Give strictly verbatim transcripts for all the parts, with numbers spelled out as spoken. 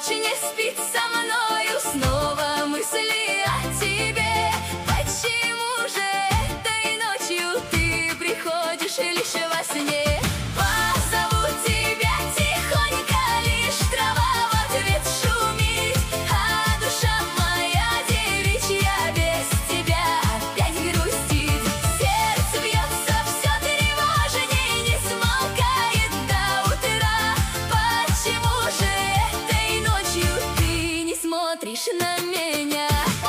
ночь не спит со мною, снова мысли о тебе. Почему же этой ночью ты приходишь лишь во сне? Позову тебя тихонько, лишь трава в ответ шумит, а душа моя девичья без тебя опять грустит. Сердце бьется все тревожней, не смолкает до утра. Почему же этой ночью ты не смотришь на меня?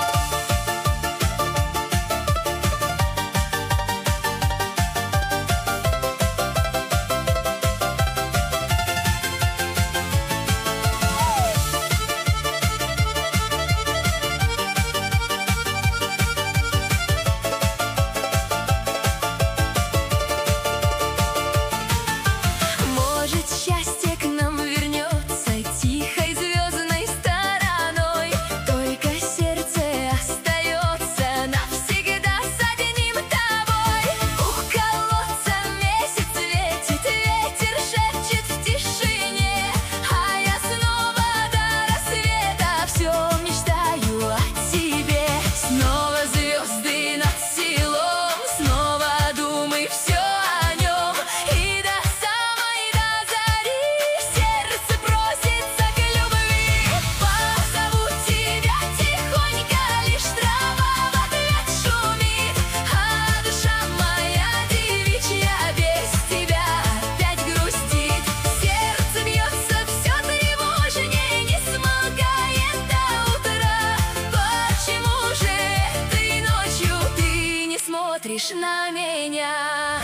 Может, счастье к нам вернется тихой звездной стороной, только сердце остается навсегда с одним тобой. У колодца месяц светит, ветер шепчет в тишине, а я снова до рассвета все мечтаю о тебе. Снова звезды над селом, снова думай все о нем, и до самой до зари сердце просится к любви. Позову тебя тихонько, лишь трава в ответ шумит, а душа моя девичья без тебя опять грустит. Сердце бьется все тревожней, не смолкает до утра. Почему же этой ночью ты не смотришь на меня?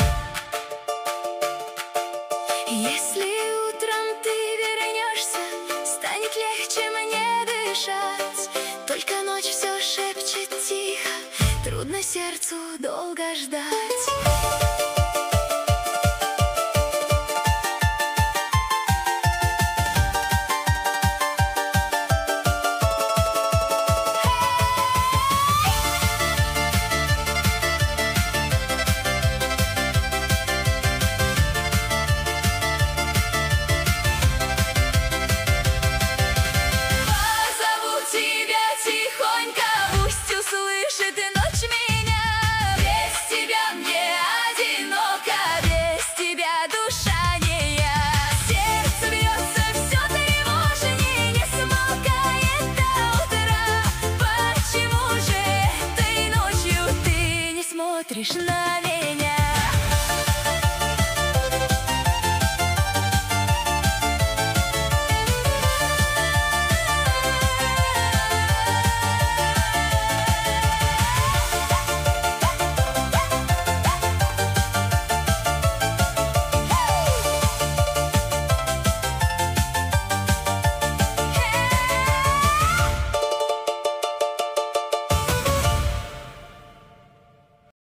Если утром ты вернешься, станет легче мне дышать.